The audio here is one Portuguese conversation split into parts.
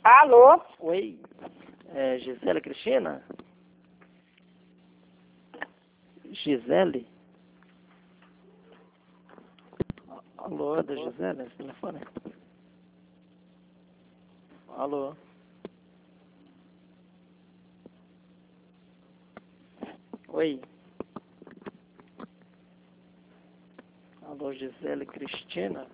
Alô? Oi, Gisele Cristina? Gisele? Alô, é da Gisele, esse telefone? Alô? Oi? Alô, Gisele Cristina?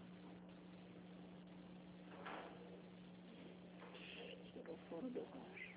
Tirou fora do ar.